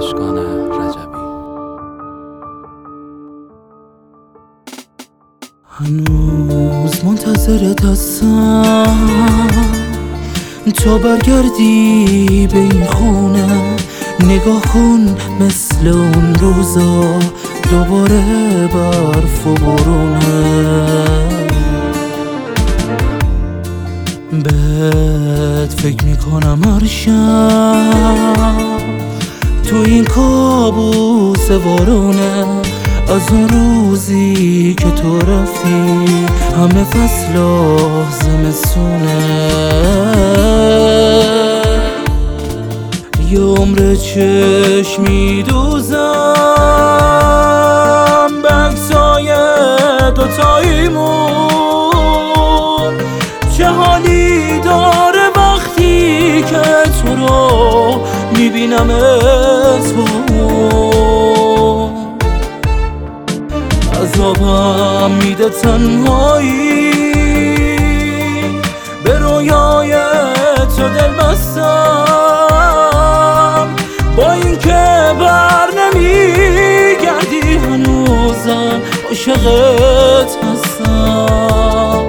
اشکان رجبی. هنوز منتظرت هستم تا برگردی به این خونه. نگاه کن مثل اون روزا دوباره برف و بارونه. بهت فکر میکنم هر شب تو این کابوس وارونه. از اون روزی که تو رفتی همه فصلا زمستونه. یه عمر چشمی دوزم به عکسای دوتاییمون. چه حالی داره وقتی که تو رو میبینم اسمون. عذابم میده تنهایی به رویای تو دل بستم. با این که بر نمیگردی هنوزم عاشقت هستم.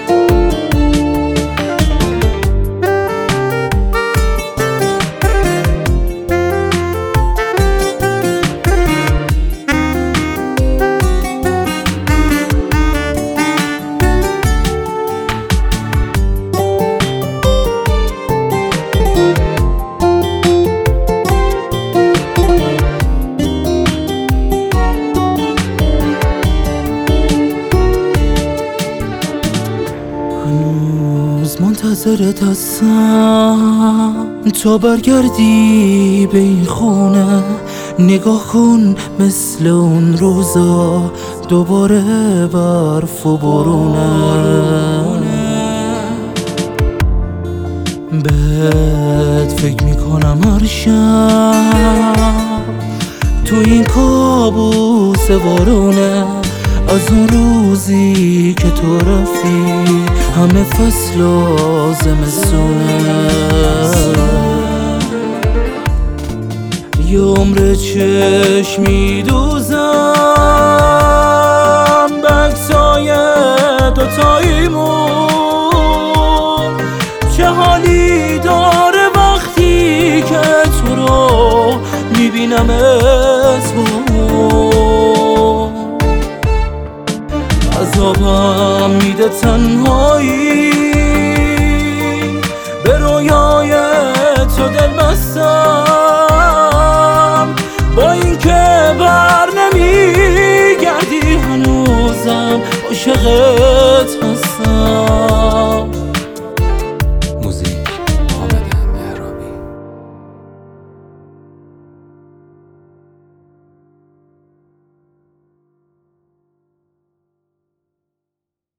منتظرت هستم تا برگردی به این خونه. نگاه کن مثل اون روزا دوباره برف و بارونه. بهت فکر میکنم هر شب تو این کابوس وارونه. از اون روزی که تو رفتی همه فصلا زمستونه. یه عمر چشمی دوزم به عکسای دوتاییمون. چه حالی داره وقتی که تو رو میبینم اسمون. عذابم میده تنهایی به رویای تو دل بستم. با این که بر نمیگردی هنوزم عاشقت